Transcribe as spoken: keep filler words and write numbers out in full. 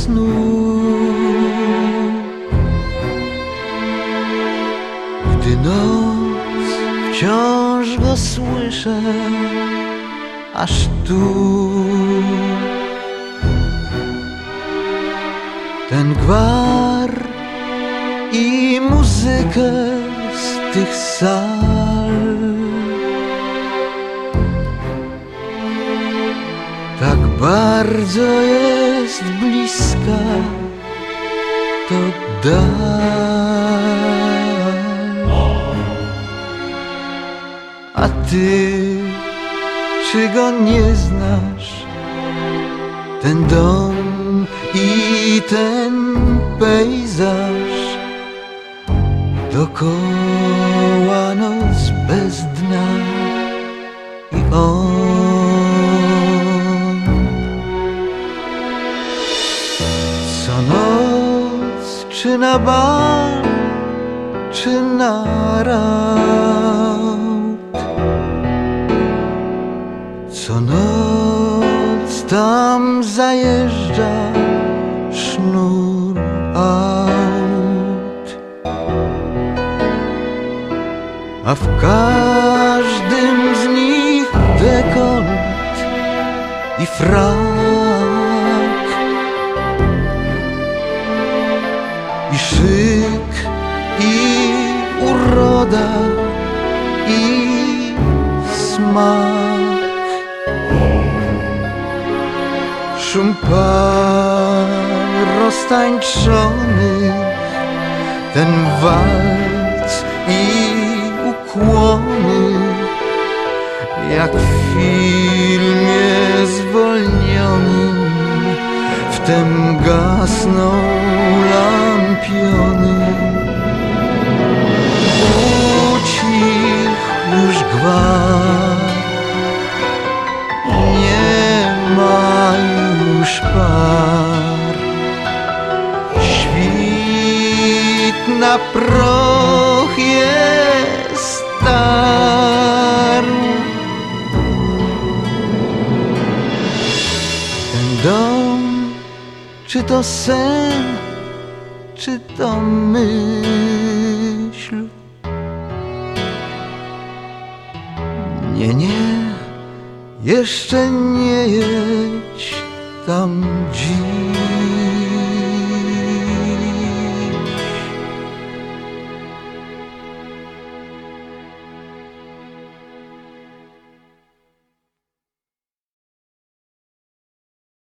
snu. Gdy noc wciąż go słyszę, aż tu ten gwar i muzykę z tych sal. Tak bardzo jest bliska to dal. A ty, czy go nie znasz? Ten dom i ten pejzaż, dokoła noc bez dna i on. Co noc, czy na bal, czy na raut, co noc tam zajeżdża sznur aut, a w każdym z nich dekolt i frak, i szyk, i uroda, i smak. Szum par roztańczony, ten walc i ukłony, jak w filmie zwolnionym, wtem gasną lampiony. Ucichł już gwar, nie ma już par, świt na proch jest starł. Ten dom, czy to sen, czy to myśl? Nie, nie, jeszcze nie jedź tam dziś.